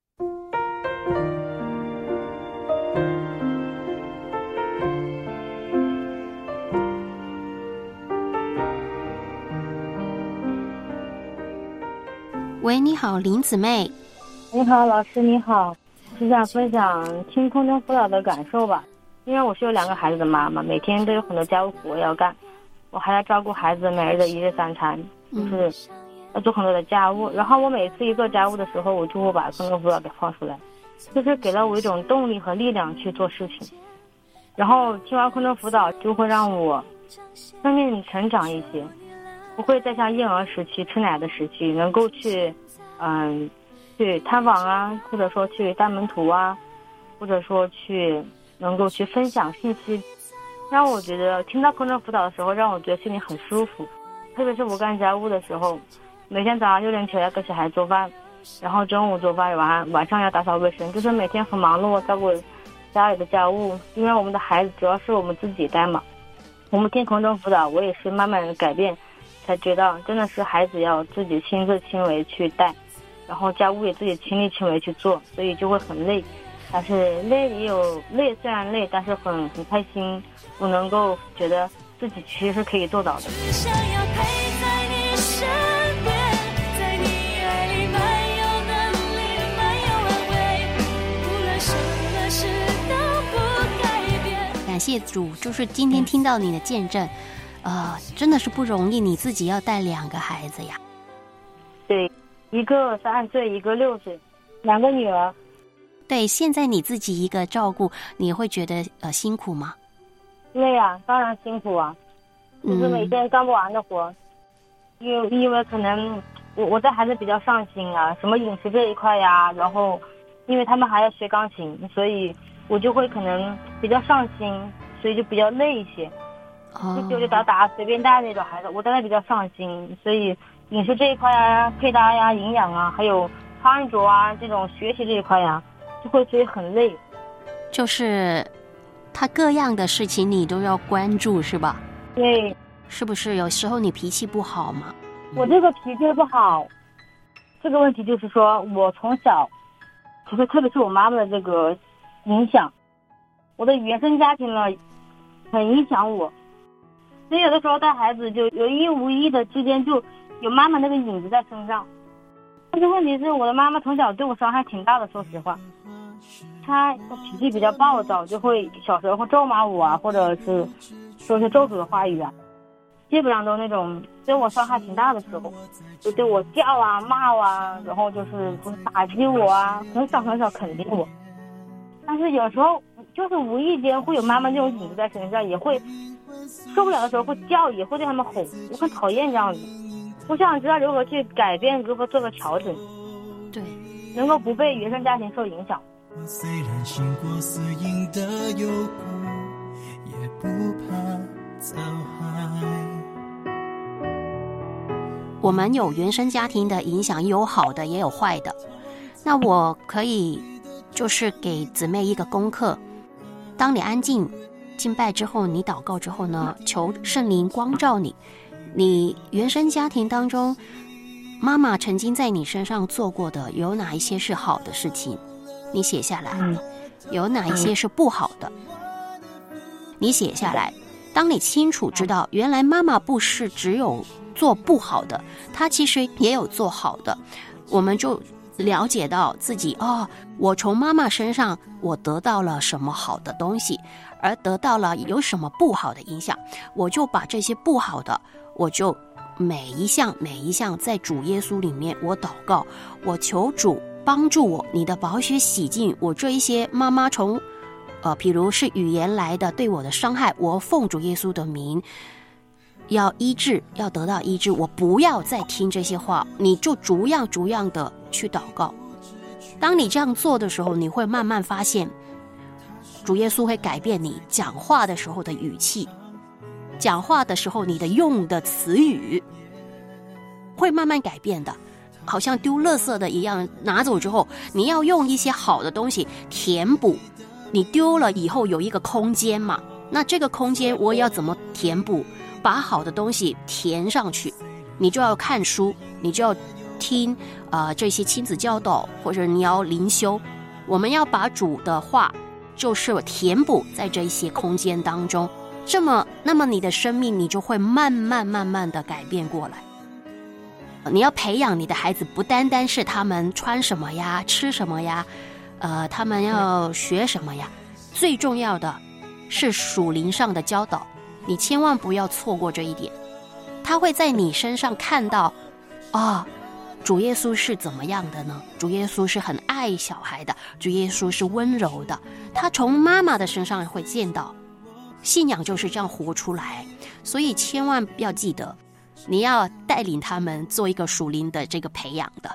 喂，你好，林姊妹。 你好，老师，你好。是想分享听空中辅导的感受吧，因为我是有两个孩子的妈妈，每天都有很多家务活要干，我还要照顾孩子每日的一日三餐，就是要做很多的家务。然后我每次一做家务的时候，我就会把空中辅导给放出来，就是给了我一种动力和力量去做事情。然后听完空中辅导，就会让我生命成长一些，不会再像婴儿时期吃奶的时期能够去嗯去探访啊，或者说去带门徒啊，或者说去能够去分享信息，让我觉得听到空中辅导的时候，让我觉得心里很舒服。特别是我干家务的时候，每天早上六点起来给小孩做饭，然后中午做饭，晚上晚上要打扫卫生，就是每天很忙碌，照顾家里的家务。因为我们的孩子主要是我们自己带嘛，我们听空中辅导，我也是慢慢的改变，才知道真的是孩子要自己亲自亲为去带，然后家务也自己亲力亲为去做，所以就会很累。但是累也有累，虽然累，但是很很开心，我能够觉得自己其实是可以做到的。 想要陪在你身边，在你爱里满有能力，满有安慰，无论什么事都不改变。 感谢主，就是今天听到你的见证，呃，真的是不容易，你自己要带两个孩子呀。 对，一个三岁，一个六岁，两个女儿。 对，现在你自己一个照顾，你会觉得呃辛苦吗？ 累啊，当然辛苦啊，就是每天干不完的活。嗯、因为因为可能我我在孩子比较上心啊，什么饮食这一块呀，然后因为他们还要学钢琴，所以我就会可能比较上心，所以就比较累一些。 哦、 就丢丢打打随便带那种孩子，我带的比较上心，所以饮食这一块呀、配搭呀、营养啊，还有穿着啊这种学习这一块呀。就会觉得很累， 就是他各样的事情你都要关注，是吧？ 对， 是不是有时候你脾气不好嘛？ 我这个脾气不好，这个问题就是说我从小，其实特别是我妈妈的这个影响，我的原生家庭呢，很影响我，所以有的时候带孩子就有意无意的之间就有妈妈那个影子在身上。但是问题是我的妈妈从小对我伤害挺大的，说实话。他脾气比较暴躁，就会小时候会咒骂我啊，或者是说些咒诅的话语啊，基本上都那种对我伤害挺大的时候，就对我叫啊骂啊，然后就是打击我啊，很少很少肯定我。但是有时候就是无意间会有妈妈这种影子在身上，也会受不了的时候会叫，也会对他们吼，我很讨厌这样子。我想知道如何去改变，如何做个调整， 对， 能够不被原生家庭受影响。 我虽然行过死荫的幽谷，也不怕遭害。 我们有原生家庭的影响，有好的也有坏的。那我可以就是给姊妹一个功课，当你安静敬拜之后，你祷告之后呢，求圣灵光照你，你原生家庭当中妈妈曾经在你身上做过的有哪一些是好的事情，你写下来，有哪一些是不好的，你写下来。当你清楚知道原来妈妈不是只有做不好的，她其实也有做好的，我们就了解到自己，哦，我从妈妈身上我得到了什么好的东西，而得到了有什么不好的影响，我就把这些不好的，我就每一项每一项在主耶稣里面我祷告，我求主帮助我，你的宝血洗净我这一些妈妈从呃，比如是语言来的对我的伤害，我奉主耶稣的名要医治，要得到医治，我不要再听这些话，你就逐样逐样的去祷告。当你这样做的时候，你会慢慢发现主耶稣会改变你讲话的时候的语气，讲话的时候你的用的词语会慢慢改变的，好像丢垃圾的一样，拿走之后你要用一些好的东西填补，你丢了以后有一个空间嘛，那这个空间我要怎么填补，把好的东西填上去，你就要看书，你就要听呃这些亲子教导，或者你要灵修，我们要把主的话就是填补在这些空间当中，这么那么你的生命你就会慢慢慢慢的改变过来。你要培养你的孩子，不单单是他们穿什么呀吃什么呀，呃他们要学什么呀，最重要的是属灵上的教导，你千万不要错过这一点。他会在你身上看到啊、哦，主耶稣是怎么样的呢？主耶稣是很爱小孩的，主耶稣是温柔的，他从妈妈的身上会见到信仰就是这样活出来。所以千万要记得，你要带领他们做一个属灵的这个培养的。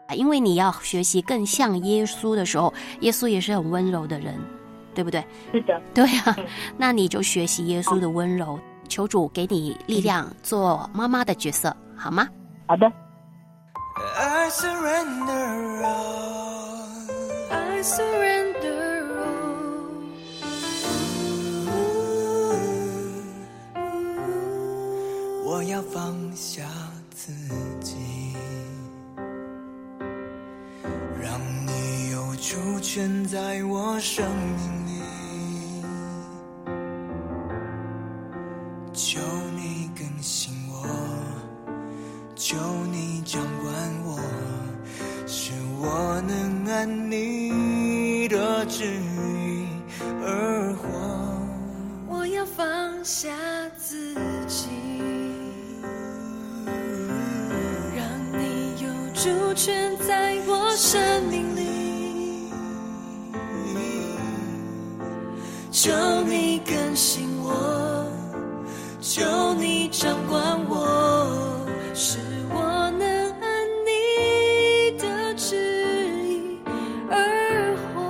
因为你要学习更像耶稣的时候，耶稣也是很温柔的人，对不对？ 是的。 对啊，那你就学习耶稣的温柔，求主给你力量做妈妈的角色，好吗？ 好的。 I surrender all, I surrender all. Ooh, 我要放下自己，让你有主权在我生命里。求你更新我，求你掌管我，使我能按你的旨意而活。我要放下自己，让你有主权在我生命里。求你更新我，求你掌管我，使我能按你的旨意而活。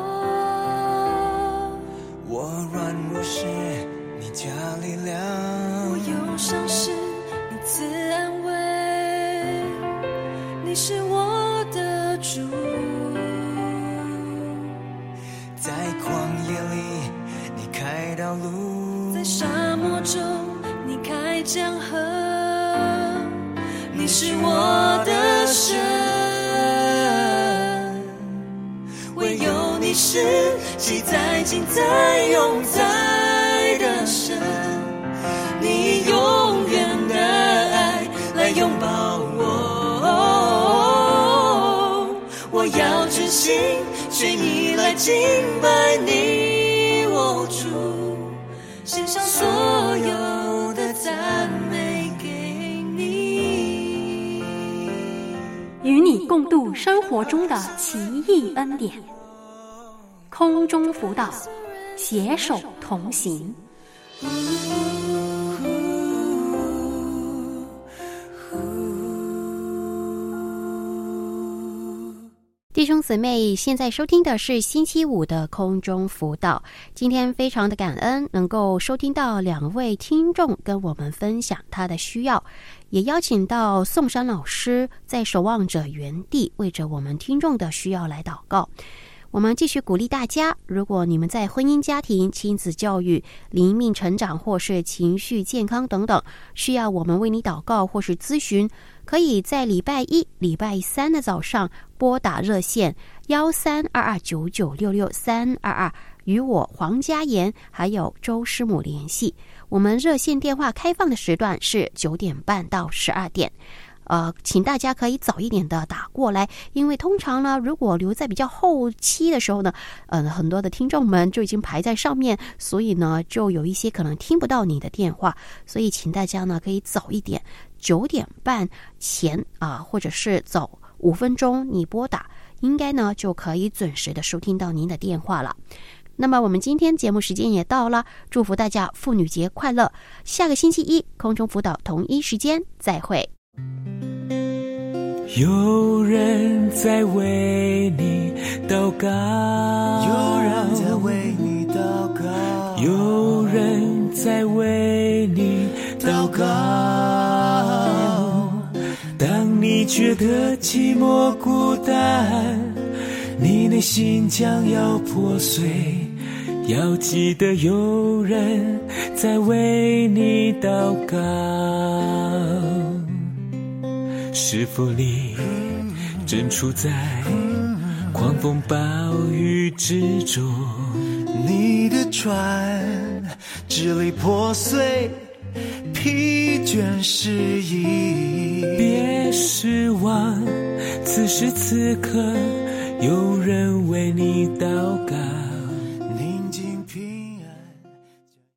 我软弱时你加力量，我忧伤时你赐安慰，你是我的主。在旷野里你开道路，在沙漠中你开江河，你是我的神，唯有你是记载今在永在的神，你永远的爱来拥抱我，我要真心全意来敬拜你，我主，献上所有的赞美给你， 与你共度生活中的奇异恩典，空中辅导，携手同行。 弟兄姊妹，现在收听的是星期五的空中辅导。今天非常的感恩能够收听到两位听众跟我们分享他的需要，也邀请到宋山老师在守望者园地为着我们听众的需要来祷告。我们继续鼓励大家，如果你们在婚姻家庭、亲子教育、灵命成长或是情绪健康等等需要我们为你祷告或是咨询，可以在礼拜一、礼拜三的早上拨打热线一三二二九九六六三二二与我黄家妍还有周师母联系。我们热线电话开放的时段是九点半到十二点。呃，请大家可以早一点的打过来，因为通常呢，如果留在比较后期的时候呢，呃，很多的听众们就已经排在上面，所以呢，就有一些可能听不到你的电话，所以请大家呢可以早一点，九点半前啊、呃，或者是早五分钟你拨打，应该呢就可以准时的收听到您的电话了。那么我们今天节目时间也到了，祝福大家妇女节快乐！下个星期一空中辅导同一时间再会。 有人在为你祷告，有人在为你祷告，有人在为你祷告。当你觉得寂寞孤单，你内心将要破碎，要记得有人在为你祷告。是否你正处在狂风暴雨之中？ 你的船支离破碎，疲倦失意。 别失望，此时此刻有人为你祷告。